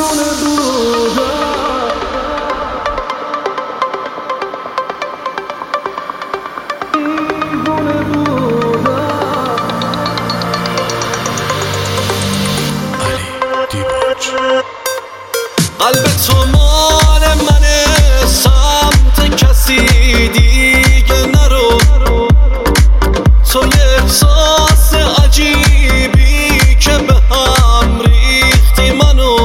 قلب تو مال منه، سمت کسی دیگه نرو. تو یه احساس عجیبی که به هم ریختی منو.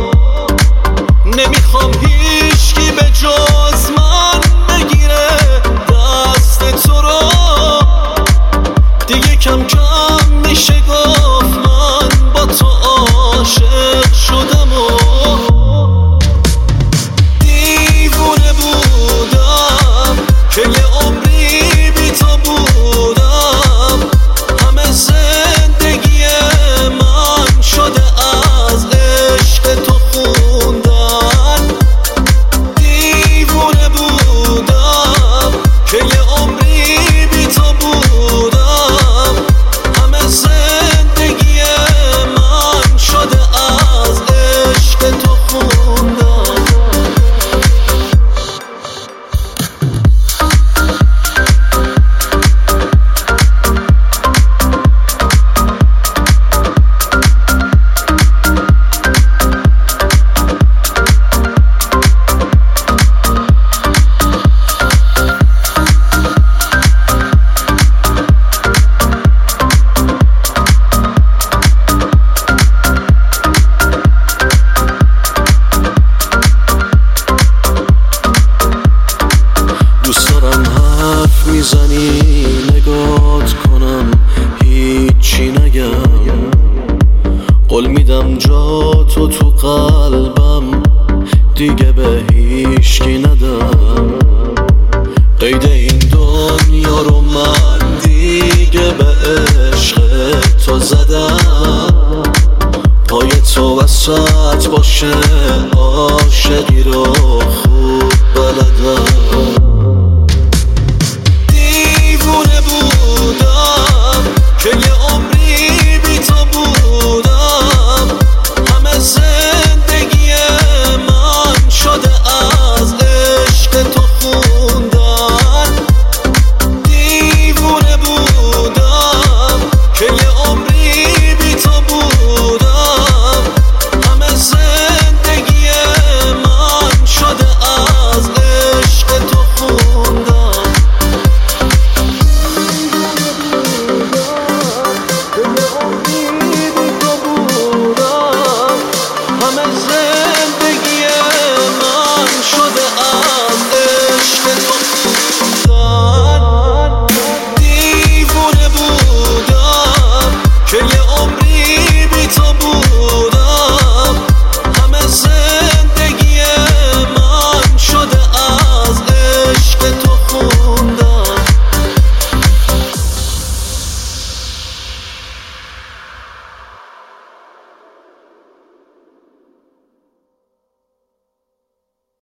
نمیخوام هیچکی به جز من بگیره دست تو رو. دیگه کم کم میشه گفت من با تو عاشق شدم و دیوونه بودم که یه عمری بی تو بودم. همه زندگی من شده از عشق تو خوندن. دیوونه بودم که یه عمری بی تو بودم. همه زندگی من شده از عشق تو خوندن. میزنی نگات کنم هیچی نگم. قول میدم جا تو قلبم دیگه به هیچکی ندم. قید این دنیا رو من دیگه به عشق تو زدم. پای تو وسط باشه عاشقی رو خوب بلدم.